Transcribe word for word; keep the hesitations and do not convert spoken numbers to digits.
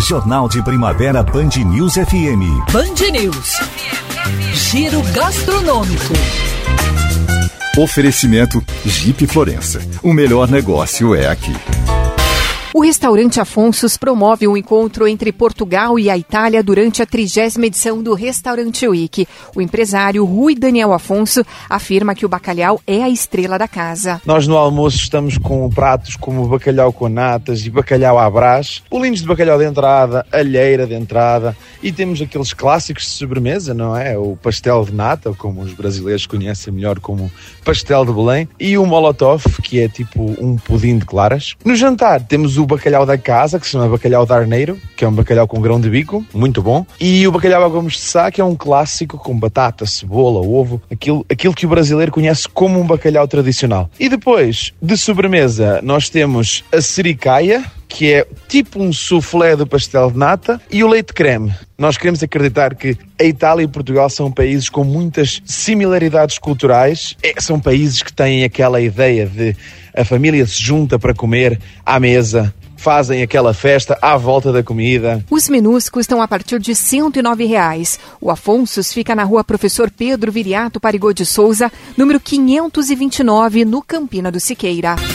Jornal de Primavera Band News F M. Band News. Giro gastronômico. Oferecimento Jeep Florença. O melhor negócio é aqui. O restaurante Afonsos promove um encontro entre Portugal e a Itália durante a trigésima edição do Restaurante Week. O empresário Rui Daniel Afonso afirma que o bacalhau é a estrela da casa. Nós no almoço estamos com pratos como bacalhau com natas e bacalhau à brás, bolinhos de bacalhau de entrada, alheira de entrada e temos aqueles clássicos de sobremesa, não é? O pastel de nata, ou como os brasileiros conhecem melhor como pastel de Belém, e o molotov, que é tipo um pudim de claras. No jantar temos o o bacalhau da casa, que se chama bacalhau de arneiro, que é um bacalhau com grão de bico, muito bom, e o bacalhau à Gomes de Sá, que é um clássico com batata, cebola, ovo, aquilo, aquilo que o brasileiro conhece como um bacalhau tradicional. E depois, de sobremesa, nós temos a sericaia, que é tipo um soufflé do pastel de nata, e o leite creme. Nós queremos acreditar que a Itália e Portugal são países com muitas similaridades culturais. É, são países que têm aquela ideia de a família se junta para comer à mesa, fazem aquela festa à volta da comida. Os menus custam a partir de cento e nove reais. O Afonsos fica na rua Professor Pedro Viriato Parigô de Souza, número quinhentos e vinte e nove, no Campina do Siqueira.